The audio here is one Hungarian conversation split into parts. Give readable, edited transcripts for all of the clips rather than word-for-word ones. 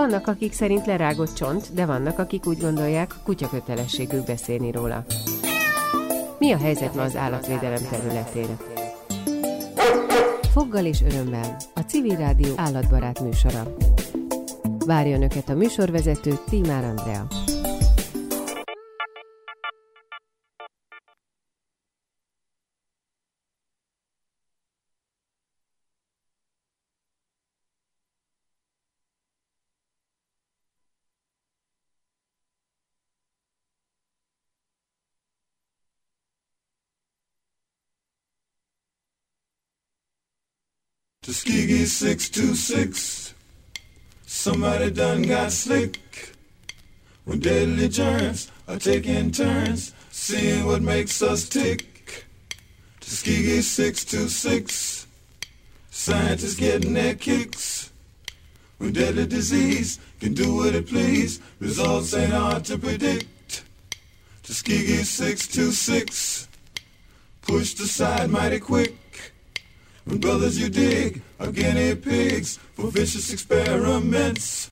Vannak, akik szerint lerágott csont, de vannak, akik úgy gondolják, kutya kötelességük beszélni róla. Mi a helyzet ma az állatvédelem területén? Foggal és örömmel, a Civil Rádió állatbarát műsora. Várja Önöket a műsorvezető Tímár Andrea. Tuskegee 626, somebody done got slick. When deadly germs are taking turns, seeing what makes us tick. Tuskegee 626, scientists getting their kicks. When deadly disease can do what it please, results ain't hard to predict. Tuskegee 626, pushed aside mighty quick. When brothers you dig are guinea pigs for vicious experiments.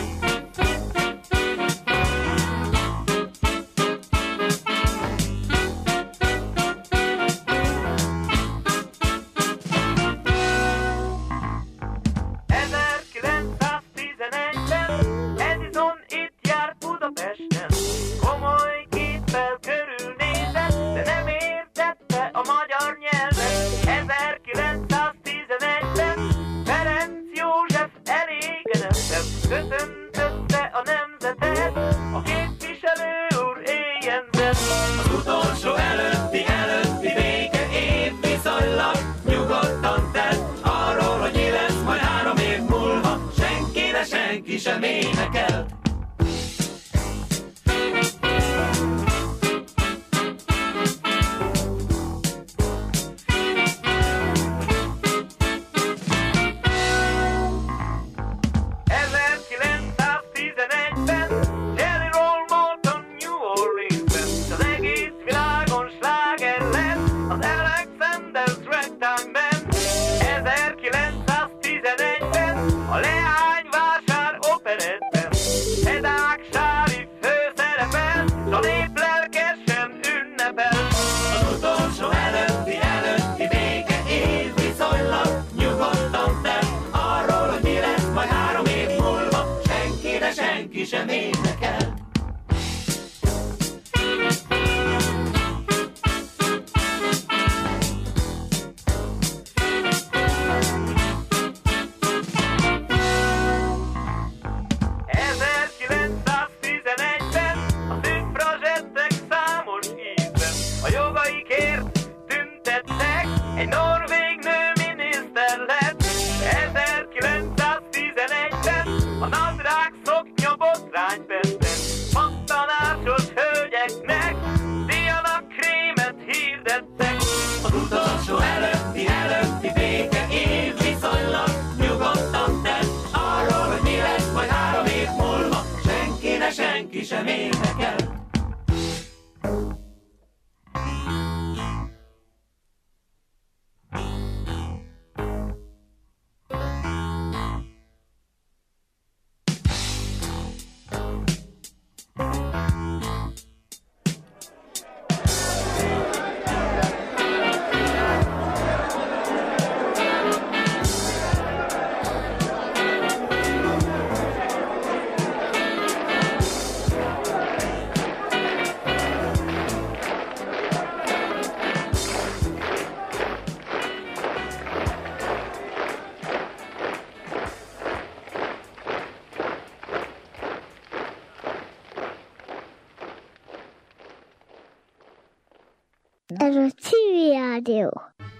Ez a Civil Rádió.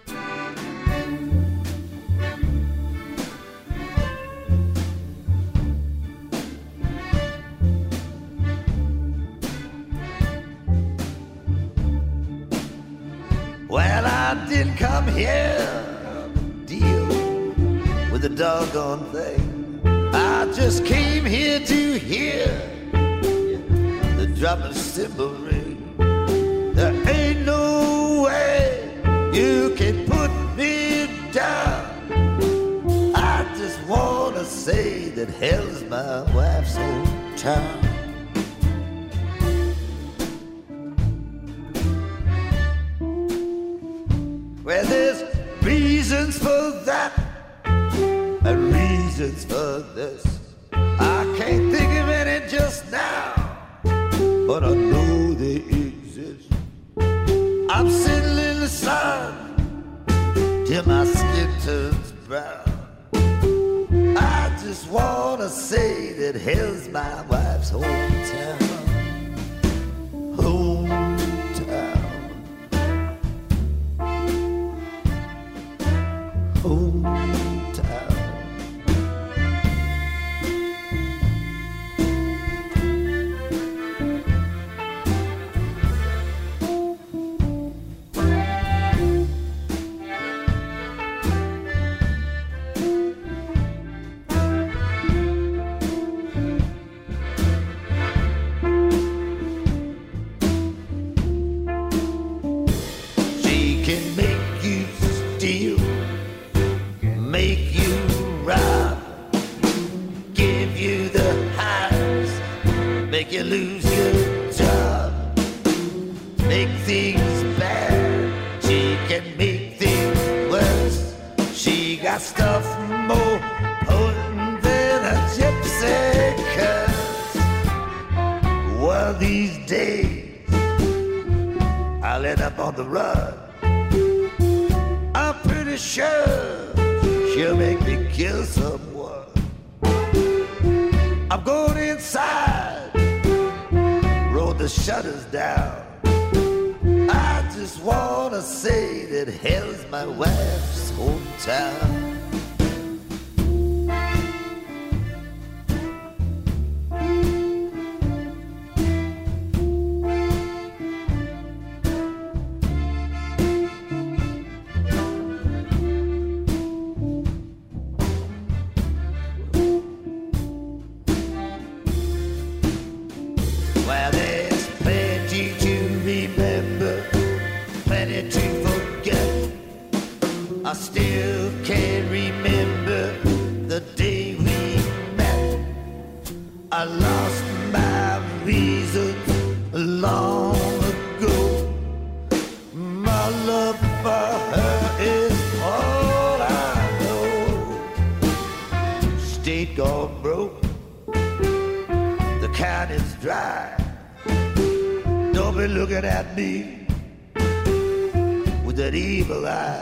Well, I didn't come here to deal with the doggone thing. I just came here to hear the dropping cymbal ring. There ain't no way you can put me down. I just wanna say that hell's my wife's hometown. Well, there's reasons for that and reasons for this. I can't think of any just now, but I know they exist. I'm sitting in the sun till my skin turns brown. I just wanna say that hell's my wife's hometown. Hometown. Hometown. You lose your job, make things bad. She can make things worse. She got stuff more potent than a gypsy curse. One of these days I'll end up on the run. I'm pretty sure she'll make me kill someone. I'm going inside, the shutters down. I just wanna say that hell's my wife's hometown. I still can't remember the day we met. I lost my reason long ago. My love for her is all I know. State gone broke, the can is dry. Don't be looking at me with that evil eye.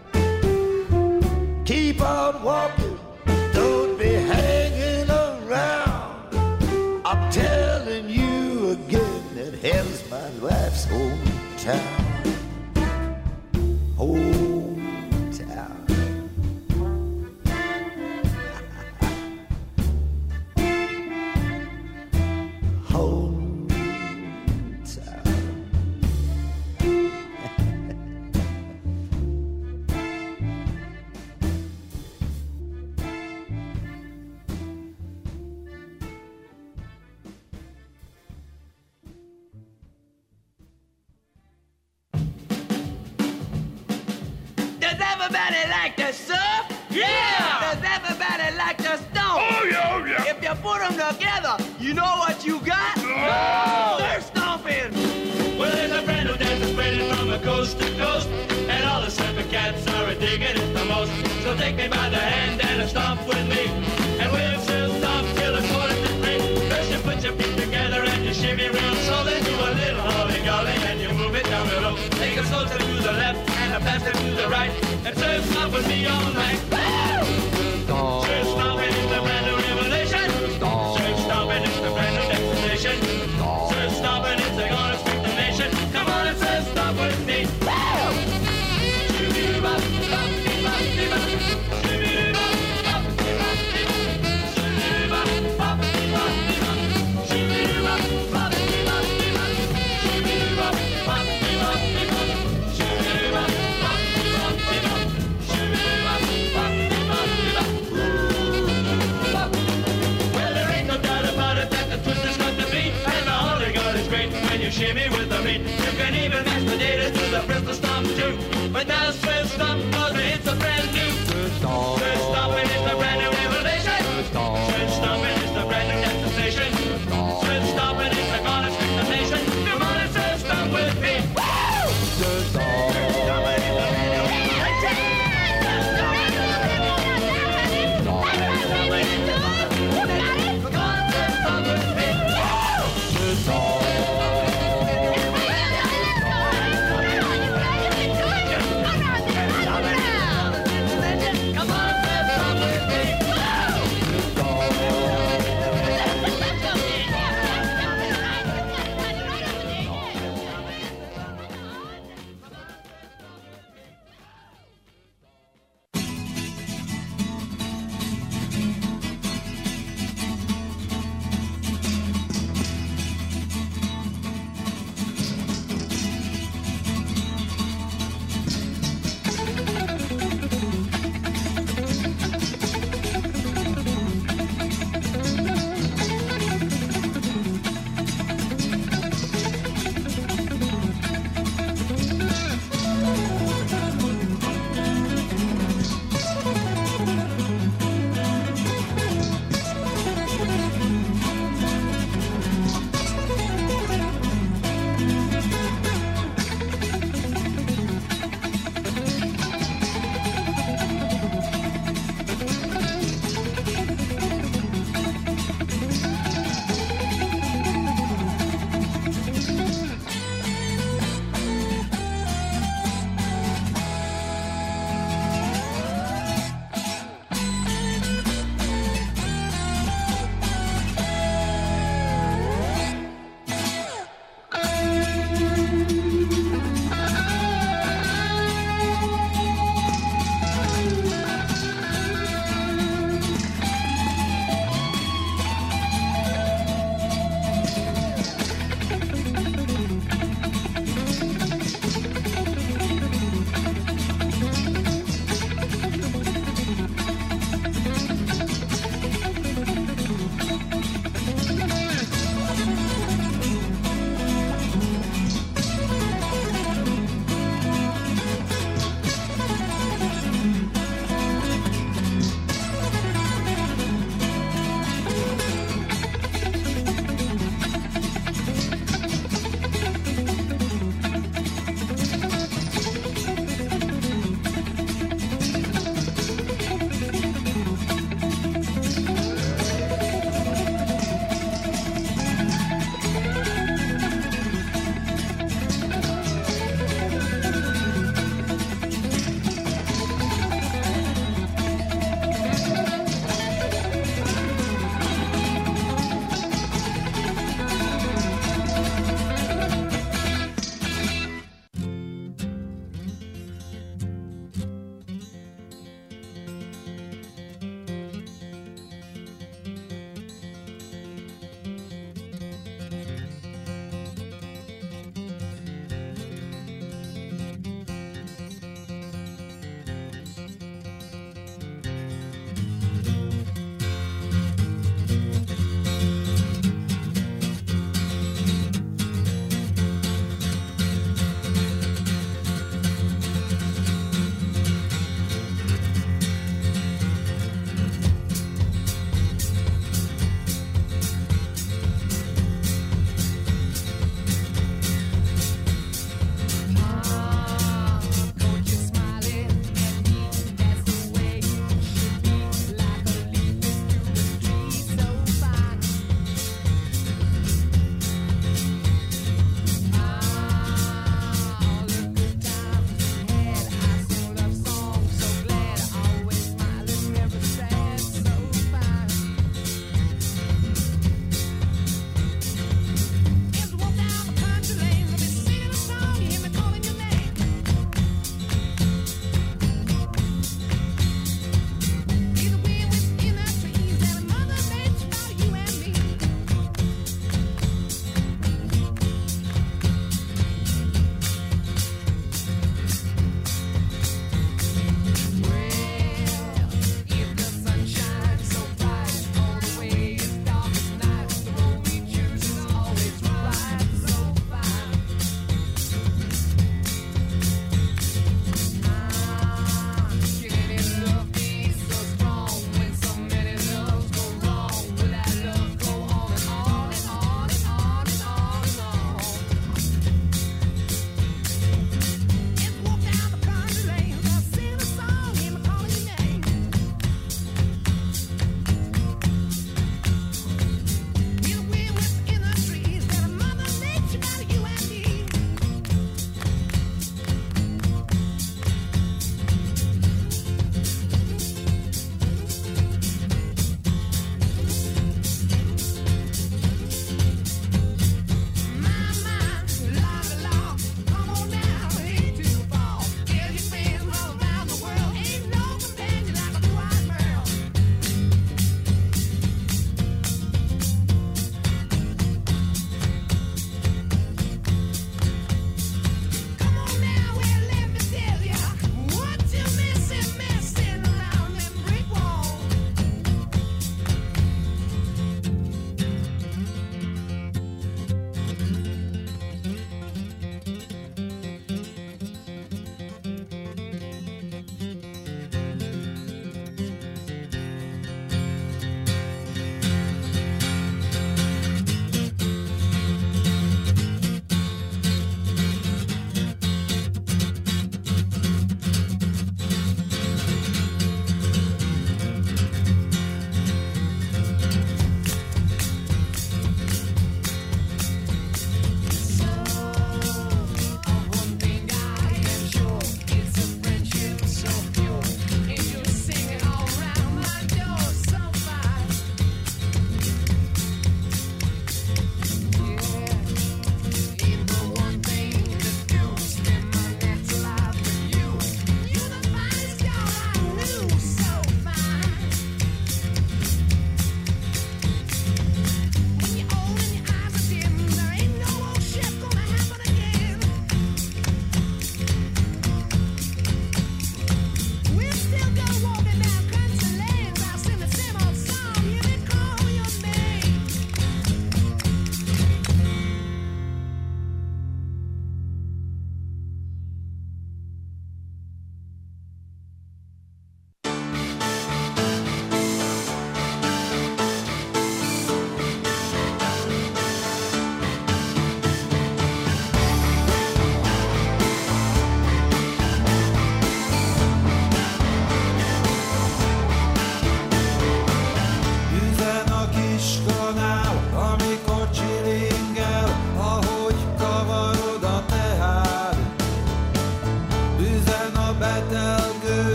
Keep on walking, don't be hanging around. I'm telling you again that hell's my wife's hometown. Hometown. Does everybody like to surf? Yeah! Does everybody like to stomp? Oh, yeah, oh, yeah. If you put them together, you know what you got? Oh! They're stomping! Well, there's a brand new dance that's spreading from coast to coast, and all the surfing cats are digging it the most. So take me by the hand and stomp with me, and we'll still stomp till it's 4:03. First you put your feet together and you shimmy real slow, then do a little holly-golly and you move it down below. Take a slow step to the left and a fast step to the right, and surf stomp with me all night. Woo! Surf stomping is the brand new revelation. Surf stomping is the brand new destination. Surf stomping is the gonna speak the nation. Come on and surf stomp with me. Woo! Shoo-dee-bop, bop-dee-bop-dee-bop. Shoo-dee-bop, bop-dee-bop-dee-bop. Shoo-dee-bop, bop-dee-bop-dee-bop. Shoo-dee-bop, bop-dee-bop-dee-bop. Shoo-dee-bop, bop-dee-bop-dee-bop. Shoo-dee-bop, bop-dee-bop-dee-bop. Shoo-dee-bop, bop-dee-bop-dee-bop. Bop. Well, there ain't no doubt about it that the twist is got to beat, and the Holy God is great when you shimmy with the beat. You can even match the data to the Bristol Stomp too. But now Swiss Stomp, cause it's a brand new Swiss Stomping is the brand new revelation.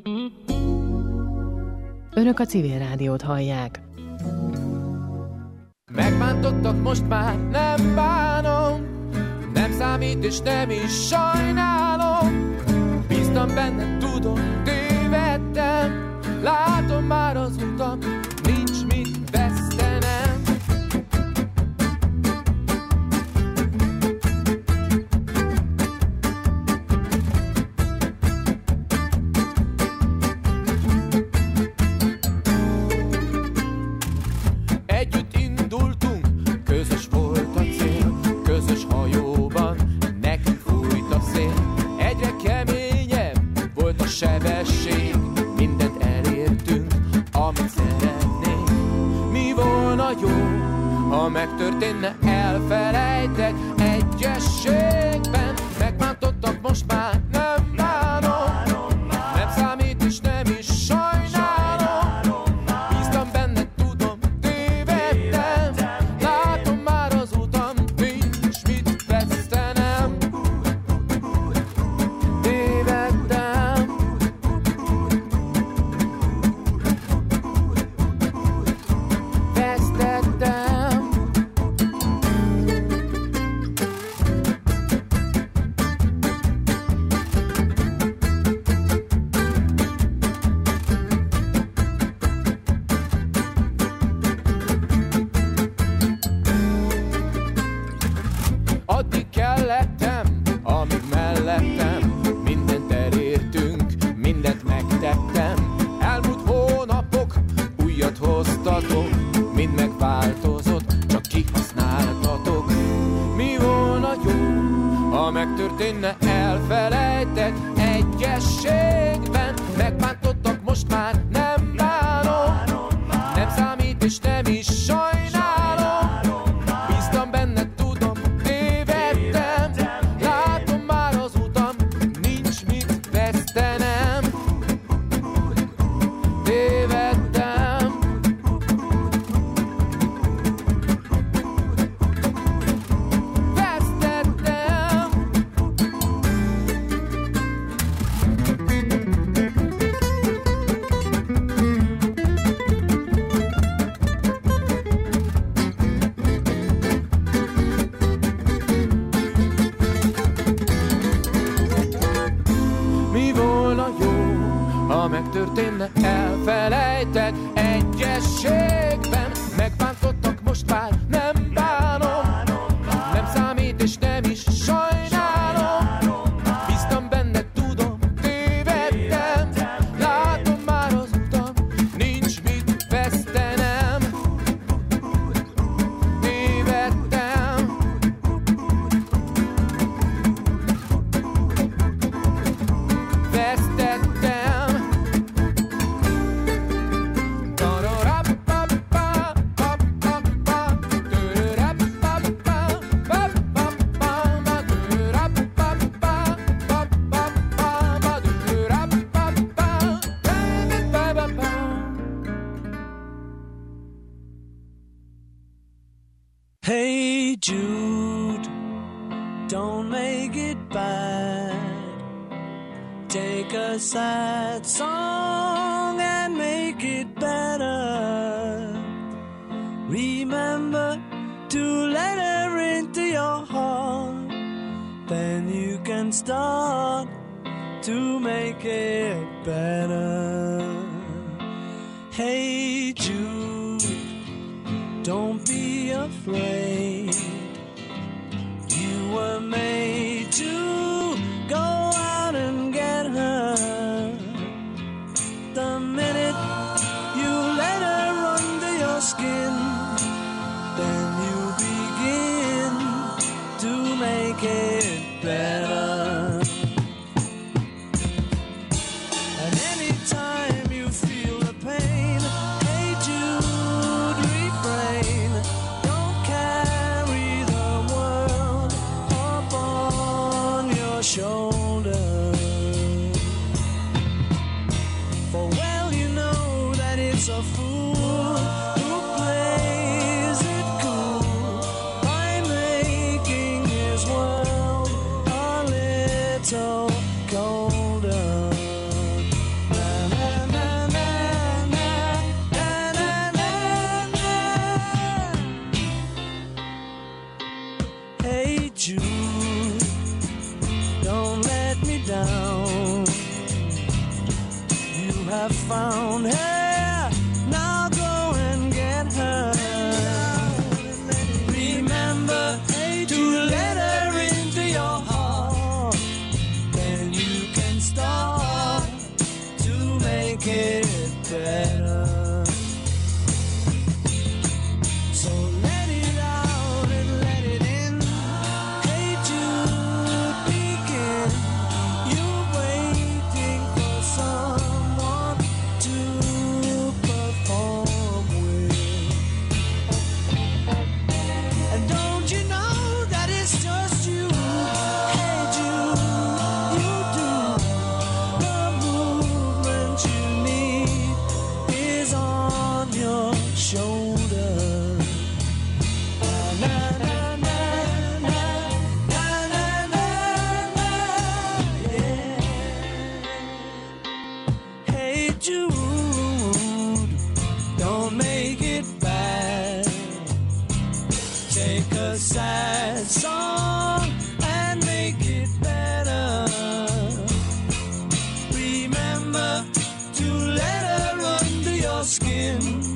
Önök a Civil Rádiót hallják. Megbántottak, most már nem bánom, nem számít és nem is sajnálom. Bíztam benne, tudom, tévedtem, látom már az utam, nincs mit vesztenem. Együtt indultunk, közös volt a cél, közös hajóban nekünk fújt a szél. Egyre keményebb volt a sebesség, mindent elértünk, amit szeretnénk. Mi volna jó, ha megtörténne, elfelejtek egyességben. Megbántottak, most már nem bánom, nem számít és nem is sajnálom. Bíztam benne, tudom, tévedtem, látom már az utam, nincs mit vesztenem. Tévedtem. Vesztettem. Addig kellettem, amíg mellettem, mindent elértünk, mindent megtettem. Elmúlt hónapok újat hoztatok, mind megváltozott, csak kihasználtatok. Mi volna jó, ha megtörténne, elfelejtek egyességben. Megbántottak, most már nem bánom, nem számít és nem is sajnálom. Bíztam benne, tudom, tévedtem, látom már az utam, nincs mit vesztenem. Tévedtem. Vesztettem. Mi volna jó, ha megtörténne, elfelejtek egyességben. Megbántottak, most már nem bánom, nem számít és nem is sajnálom. Bíztam benne, tudom, tévedtem, látom már az utam, nincs mit vesztenem. Tévedtem. Vesztettem. Hey Jude, don't make it bad. Take a sad song and make it better. Remember to let her into your heart. Then you can start to make it better. Hey Jude, don't be afraid. You were made to go out and get her. The minute you let her under your skin, then you begin to make it better. And anytime you feel the pain, hey Jude, refrain. Don't carry the world upon your shoulder. For well you know that it's a fool who plays it cool by making his world a little colder. Now have found her. Now go and get her. Remember to let her into your heart. Then you can start to make it better. So let it out and let it in. Hey Jude, begin. You're waiting for someone to perform with. And don't you know that it's just you? Hey Jude, you do. The movement you need is on your shoulder. Na, na, na, na, na, na, na, na, yeah. Hey Jude, don't make it bad. Take a sad song and make it better. Remember to let her under your skin.